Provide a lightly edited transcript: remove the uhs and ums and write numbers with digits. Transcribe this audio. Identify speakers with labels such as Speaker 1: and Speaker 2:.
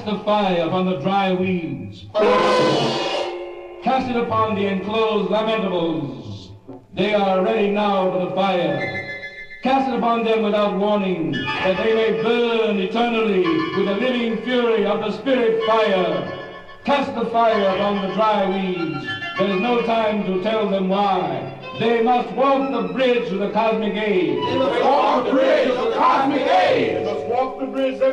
Speaker 1: Cast the fire upon the dry weeds. Cast it upon the enclosed lamentables. They are ready now for the fire. Cast it upon them without warning, that they may burn eternally with the living fury of the spirit fire. Cast the fire upon the dry weeds. There is no time to tell them why. They must walk the bridge to the cosmic age.
Speaker 2: They must walk the bridge to the cosmic age.
Speaker 3: They must walk the bridge